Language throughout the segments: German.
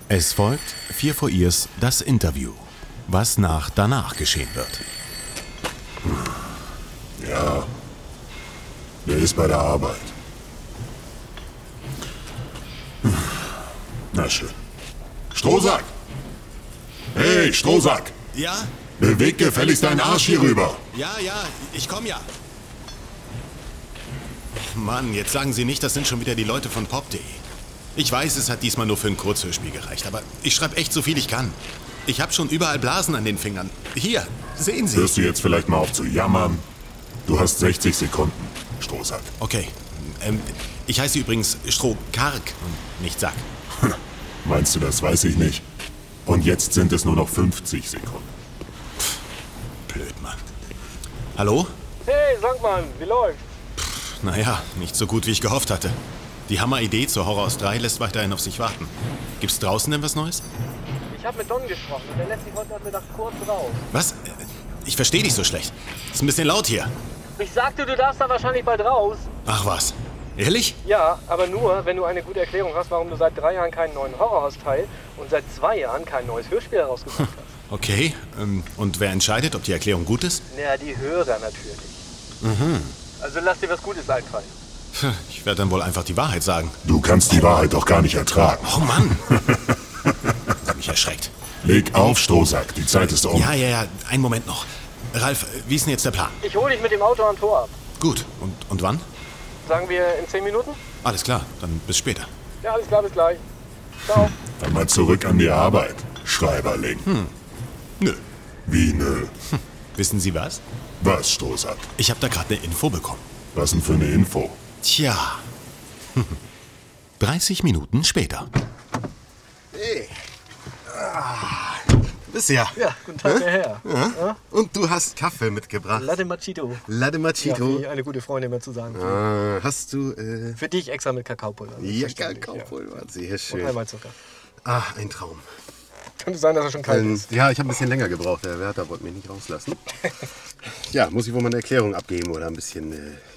Es folgt 4 vor Ears das Interview, was danach geschehen wird. Ja, der ist bei der Arbeit. Na schön. Strohsack! Hey, Strohsack! Ja? Beweg gefälligst deinen Arsch hier rüber. Ja, ich komm ja. Mann, jetzt sagen Sie nicht, das sind schon wieder die Leute von pop.de. Ich weiß, es hat diesmal nur für ein Kurzhörspiel gereicht, aber ich schreibe echt so viel ich kann. Ich habe schon überall Blasen an den Fingern. Hier, sehen Sie. Hörst du jetzt vielleicht mal auf zu jammern? Du hast 60 Sekunden, Strohsack. Okay, ich heiße übrigens Strohkark und nicht Sack. Meinst du, das weiß ich nicht? Und jetzt sind es nur noch 50 Sekunden. Blöd, Mann. Hallo? Hey, Sankmann, wie läuft's? Naja, nicht so gut, wie ich gehofft hatte. Die Hammeridee zur Horrorhaus 3 lässt weiterhin auf sich warten. Gibt's draußen denn was Neues? Ich habe mit Don gesprochen und der lässt sich heute Nachmittag kurz raus. Was? Ich verstehe dich so schlecht. Ist ein bisschen laut hier. Ich sagte, du darfst da wahrscheinlich bald raus. Ach was. Ehrlich? Ja, aber nur, wenn du eine gute Erklärung hast, warum du seit 3 Jahren keinen neuen Horrorhaus-Teil und seit 2 Jahren kein neues Hörspiel herausgebracht hast. Okay, und wer entscheidet, ob die Erklärung gut ist? Naja, die Hörer natürlich. Also lass dir was Gutes einfallen. Ich werde dann wohl einfach die Wahrheit sagen. Du kannst die Wahrheit doch gar nicht ertragen. Oh Mann! Hat mich erschreckt. Leg auf, Strohsack, die Zeit ist um. Ja, einen Moment noch. Ralf, wie ist denn jetzt der Plan? Ich hole dich mit dem Auto am Tor ab. Gut, und wann? Sagen wir in 10 Minuten? Alles klar, dann bis später. Ja, alles klar, bis gleich. Ciao. Dann mal zurück an die Arbeit, Schreiberling. Nö. Wie nö? Wissen Sie was? Was, Strohsack? Ich habe da gerade eine Info bekommen. Was denn für eine Info? Tja. 30 Minuten später. Hey. Bist ja. Ja, guten Tag, Herr Herr. Ja? Und du hast Kaffee mitgebracht. Latte Macchiato. Latte Ja, Macchiato. wie eine gute Freundin mir zu sagen. Hast du, Für dich extra mit Kakaopulver. ja, Selbstverständlich, Kakaopulver. Sehr Und schön. einmal Zucker. Ein Traum. Könnte sein, dass er schon kalt ist. Ja, ich habe ein bisschen länger gebraucht. Der Wärter wollte mich nicht rauslassen. Ja, muss ich wohl mal eine Erklärung abgeben oder ein bisschen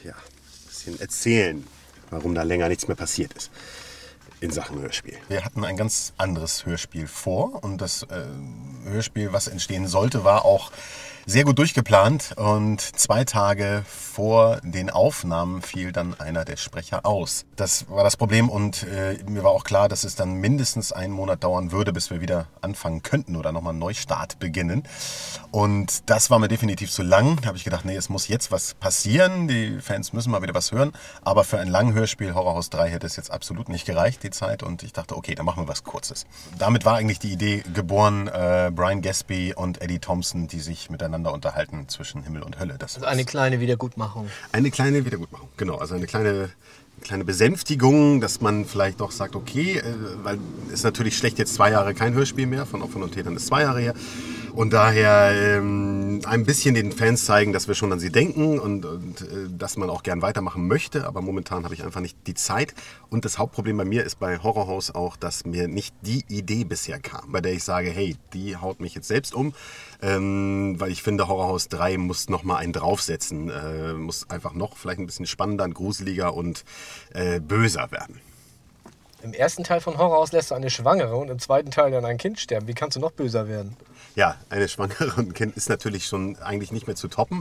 erzählen, warum da länger nichts mehr passiert ist in Sachen Hörspiel. Wir hatten ein ganz anderes Hörspiel vor und das Hörspiel, was entstehen sollte, war auch sehr gut durchgeplant und 2 Tage vor den Aufnahmen fiel dann einer der Sprecher aus. Das war das Problem und mir war auch klar, dass es dann mindestens 1 Monat dauern würde, bis wir wieder anfangen könnten oder nochmal einen Neustart beginnen. Und das war mir definitiv zu lang. Da habe ich gedacht, nee, es muss jetzt was passieren. Die Fans müssen mal wieder was hören. Aber für ein Langhörspiel Horrorhaus 3 hätte es jetzt absolut nicht gereicht, die Zeit. Und ich dachte, okay, dann machen wir was Kurzes. Damit war eigentlich die Idee geboren, Brian Gaspey und Eddie Thompson, die sich miteinander unterhalten zwischen Himmel und Hölle. Das Also eine kleine Wiedergutmachung. Eine kleine Wiedergutmachung, genau. Also eine kleine Besänftigung, dass man vielleicht doch sagt, okay, weil es natürlich schlecht jetzt 2 Jahre kein Hörspiel mehr, von Opfern und Tätern ist 2 Jahre her. Und daher ein bisschen den Fans zeigen, dass wir schon an sie denken und dass man auch gern weitermachen möchte. Aber momentan habe ich einfach nicht die Zeit. Und das Hauptproblem bei mir ist bei Horrorhaus auch, dass mir nicht die Idee bisher kam, bei der ich sage, hey, die haut mich jetzt selbst um. Weil ich finde, Horrorhaus 3 muss nochmal einen draufsetzen. Muss einfach noch vielleicht ein bisschen spannender und gruseliger und böser werden. Im ersten Teil von Horrorhaus lässt du eine Schwangere und im zweiten Teil dann ein Kind sterben. Wie kannst du noch böser werden? Ja, eine Schwangere und ein Kind ist natürlich schon eigentlich nicht mehr zu toppen.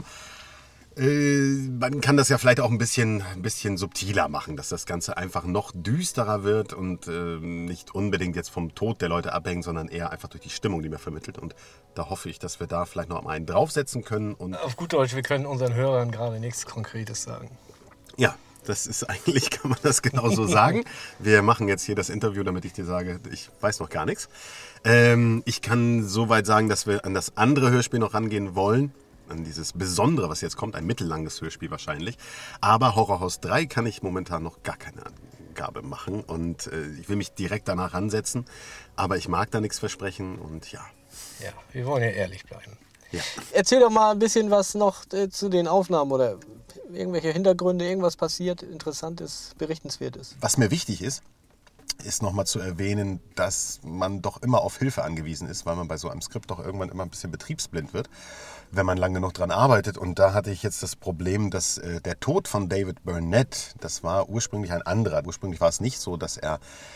Man kann das ja vielleicht auch ein bisschen subtiler machen, dass das Ganze einfach noch düsterer wird und nicht unbedingt jetzt vom Tod der Leute abhängt, sondern eher einfach durch die Stimmung, die man vermittelt. Und da hoffe ich, dass wir da vielleicht noch mal einen draufsetzen können. Und Auf gut Deutsch, wir können unseren Hörern gerade nichts Konkretes sagen. ja, das ist eigentlich, kann man das genauso sagen. Wir machen jetzt hier das Interview, damit ich dir sage, ich weiß noch gar nichts. Ich kann soweit sagen, dass wir an das andere Hörspiel noch rangehen wollen. An dieses Besondere, was jetzt kommt, ein mittellanges Hörspiel wahrscheinlich. Aber Horrorhaus 3 kann ich momentan noch gar keine Angabe machen. Und ich will mich direkt danach ransetzen. Aber ich mag da nichts versprechen und ja. Ja, wir wollen ja ehrlich bleiben. Ja. Erzähl doch mal ein bisschen was noch zu den Aufnahmen oder irgendwelche Hintergründe, irgendwas passiert, Interessantes, Berichtenswertes. Was mir wichtig ist nochmal zu erwähnen, dass man doch immer auf Hilfe angewiesen ist, weil man bei so einem Skript doch irgendwann immer ein bisschen betriebsblind wird, wenn man lange genug dran arbeitet. Und da hatte ich jetzt das Problem, dass der Tod von David Burnett, das war ursprünglich ein anderer. Ursprünglich war es nicht so, dass er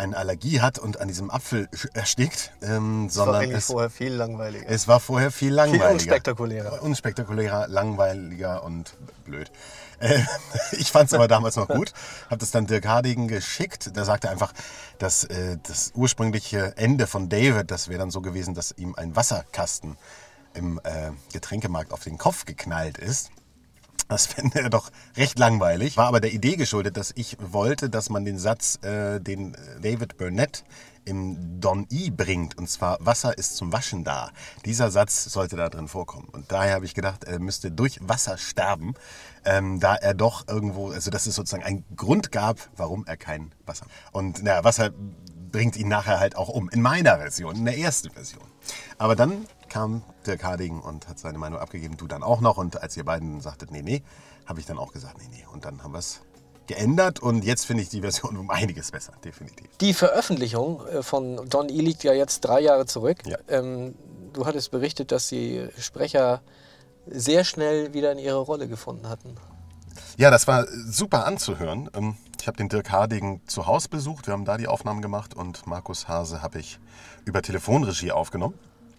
eine Allergie hat und an diesem Apfel erstickt, Das war sondern eigentlich vorher viel langweiliger. es war vorher viel langweiliger. Viel unspektakulärer. Unspektakulärer, langweiliger und blöd. Ich fand es aber damals noch gut. Habe das dann Dirk Hardigen geschickt. Der sagte einfach, dass das ursprüngliche Ende von David, das wäre dann so gewesen, dass ihm ein Wasserkasten im Getränkemarkt auf den Kopf geknallt ist. Das fände er doch recht langweilig. War aber der Idee geschuldet, dass ich wollte, dass man den Satz, den David Burnett im Don E bringt, und zwar Wasser ist zum Waschen da. Dieser Satz sollte da drin vorkommen. Und daher habe ich gedacht, er müsste durch Wasser sterben, da er doch irgendwo, also dass es sozusagen einen Grund gab, warum er kein Wasser. Und naja, Wasser bringt ihn nachher halt auch um. In meiner Version, in der ersten Version. Aber dann kam Dirk Hardigen und hat seine Meinung abgegeben, du dann auch noch. Und als ihr beiden sagtet, nee, habe ich dann auch gesagt, nee. Und dann haben wir es geändert und jetzt finde ich die Version um einiges besser, definitiv. Die Veröffentlichung von Don E liegt ja jetzt 3 Jahre zurück. Ja. Du hattest berichtet, dass die Sprecher sehr schnell wieder in ihre Rolle gefunden hatten. Ja, das war super anzuhören. Ich habe den Dirk Hardigen zu Hause besucht, wir haben da die Aufnahmen gemacht und Markus Hase habe ich über Telefonregie aufgenommen.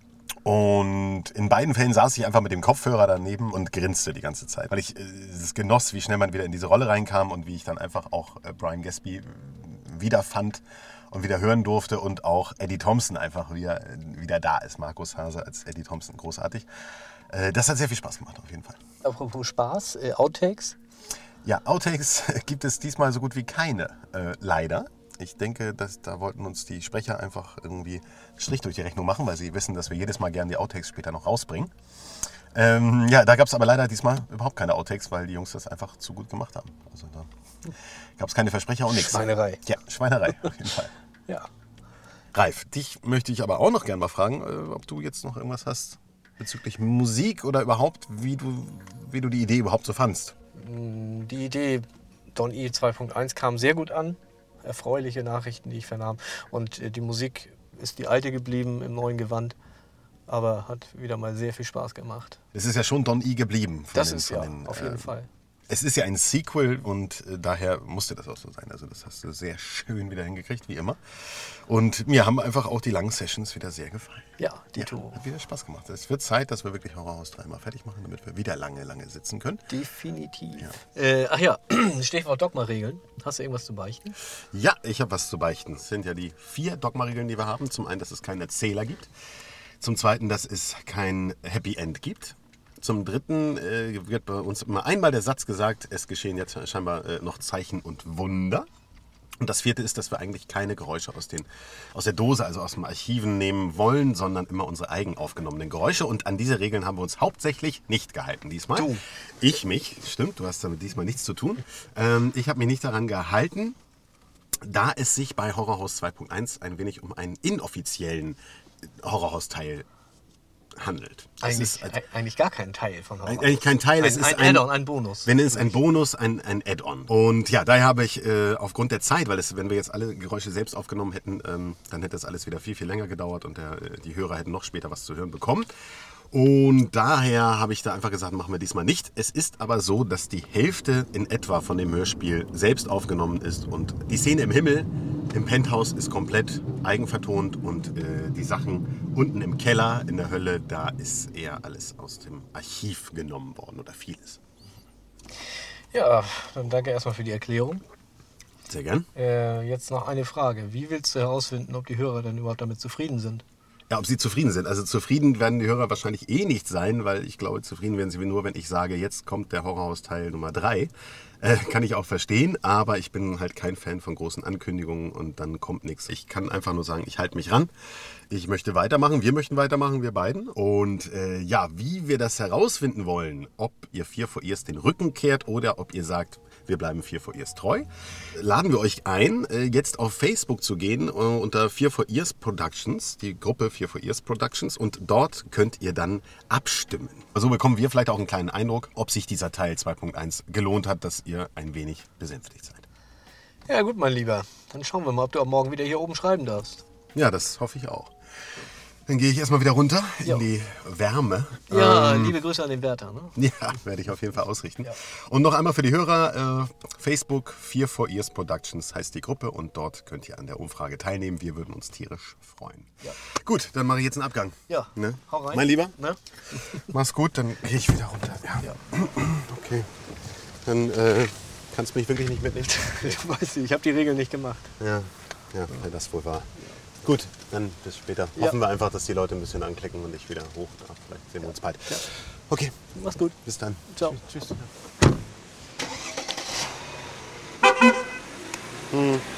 Und in beiden Fällen saß ich einfach mit dem Kopfhörer daneben und grinste die ganze Zeit, weil ich es genoss, wie schnell man wieder in diese Rolle reinkam und wie ich dann einfach auch Brian Gatsby wiederfand und wieder hören durfte und auch Eddie Thompson einfach wieder da ist. Markus Hase als Eddie Thompson, großartig. Das hat sehr viel Spaß gemacht, auf jeden Fall. Apropos Spaß, Outtakes. Ja, Outtakes gibt es diesmal so gut wie keine, leider. Ich denke, da wollten uns die Sprecher einfach irgendwie Strich durch die Rechnung machen, weil sie wissen, dass wir jedes Mal gerne die Outtakes später noch rausbringen. Ja, da gab es aber leider diesmal überhaupt keine Outtakes, weil die Jungs das einfach zu gut gemacht haben. Also da gab es keine Versprecher und nichts. Schweinerei. Ja, Schweinerei auf jeden Fall. Ja. Ralf, dich möchte ich aber auch noch gerne mal fragen, ob du jetzt noch irgendwas hast bezüglich Musik oder überhaupt, wie du die Idee überhaupt so fandst. Die Idee Don E 2.1 kam sehr gut an. Erfreuliche Nachrichten, die ich vernahm. Und die Musik ist die alte geblieben im neuen Gewand, aber hat wieder mal sehr viel Spaß gemacht. Es ist ja schon Don E geblieben. Auf jeden Fall. Es ist ja ein Sequel und daher musste das auch so sein. Also das hast du sehr schön wieder hingekriegt, wie immer. Und mir haben einfach auch die langen Sessions wieder sehr gefallen. Ja, dito. Hat wieder Spaß gemacht. Es wird Zeit, dass wir wirklich Horrorhaus 3 mal fertig machen, damit wir wieder lange sitzen können. Definitiv. Ja. Ach ja, Stichwort Dogma-Regeln. Hast du irgendwas zu beichten? Ja, ich habe was zu beichten. Es sind ja die 4 Dogma-Regeln, die wir haben. Zum einen, dass es keinen Erzähler gibt. Zum zweiten, dass es kein Happy End gibt. Zum dritten wird bei uns immer einmal der Satz gesagt, es geschehen jetzt scheinbar noch Zeichen und Wunder. Und das vierte ist, dass wir eigentlich keine Geräusche aus der Dose, also aus dem Archiven nehmen wollen, sondern immer unsere eigen aufgenommenen Geräusche. Und an diese Regeln haben wir uns hauptsächlich nicht gehalten diesmal. Du. Stimmt, du hast damit diesmal nichts zu tun. Ich habe mich nicht daran gehalten, da es sich bei Horrorhaus 2.1 ein wenig um einen inoffiziellen Horrorhaus-Teil handelt. Eigentlich gar kein Teil von Horror. Eigentlich kein Teil, es ist ein Add-on, ein Bonus. Wenn es ein Bonus, ein Add-on. Und ja, daher habe ich aufgrund der Zeit, weil wenn wir jetzt alle Geräusche selbst aufgenommen hätten, dann hätte das alles wieder viel, viel länger gedauert und die Hörer hätten noch später was zu hören bekommen. Und daher habe ich da einfach gesagt, machen wir diesmal nicht. Es ist aber so, dass die Hälfte in etwa von dem Hörspiel selbst aufgenommen ist und die Szene im Himmel, im Penthouse, ist komplett eigenvertont und die Sachen unten im Keller, in der Hölle, da ist eher alles aus dem Archiv genommen worden oder vieles. Ja, dann danke erstmal für die Erklärung. Sehr gern. Jetzt noch eine Frage. Wie willst du herausfinden, ob die Hörer denn überhaupt damit zufrieden sind? Ja, ob sie zufrieden sind. Also zufrieden werden die Hörer wahrscheinlich eh nicht sein, weil ich glaube, zufrieden werden sie nur, wenn ich sage, jetzt kommt der Horrorhaus-Teil Nummer 3. Kann ich auch verstehen, aber ich bin halt kein Fan von großen Ankündigungen und dann kommt nichts. Ich kann einfach nur sagen, ich halte mich ran. Ich möchte weitermachen, wir möchten weitermachen, wir beiden. Und ja, wie wir das herausfinden wollen, ob ihr 4 for Ears den Rücken kehrt oder ob ihr sagt, wir bleiben 4 for Ears treu, laden wir euch ein, jetzt auf Facebook zu gehen unter 4 for Ears Productions, die Gruppe 4 for Ears Productions, und dort könnt ihr dann abstimmen. Also bekommen wir vielleicht auch einen kleinen Eindruck, ob sich dieser Teil 2.1 gelohnt hat, dass ihr ein wenig besänftigt seid. Ja gut, mein Lieber. Dann schauen wir mal, ob du auch morgen wieder hier oben schreiben darfst. Ja, das hoffe ich auch. Dann gehe ich erstmal wieder runter Jo. in die Wärme. Ja, liebe Grüße an den Wärter. Ne? Ja, werde ich auf jeden Fall ausrichten. Ja. Und noch einmal für die Hörer, Facebook 4 Productions heißt die Gruppe und dort könnt ihr an der Umfrage teilnehmen. Wir würden uns tierisch freuen. Ja. Gut, dann mache ich jetzt einen Abgang. Ja, Ne? hau rein. Mein Lieber, Ne? mach's gut, dann gehe ich wieder runter. Ja. Okay, dann kannst du mich wirklich nicht mitnehmen. Ich weiß nicht, ich habe die Regeln nicht gemacht. Ja, das wohl war. Gut, dann bis später. Ja. Hoffen wir einfach, dass die Leute ein bisschen anklicken und ich wieder hoch darf. Vielleicht sehen wir uns bald. Ja. Okay, Mach's gut. bis dann. Ciao. Tschüss.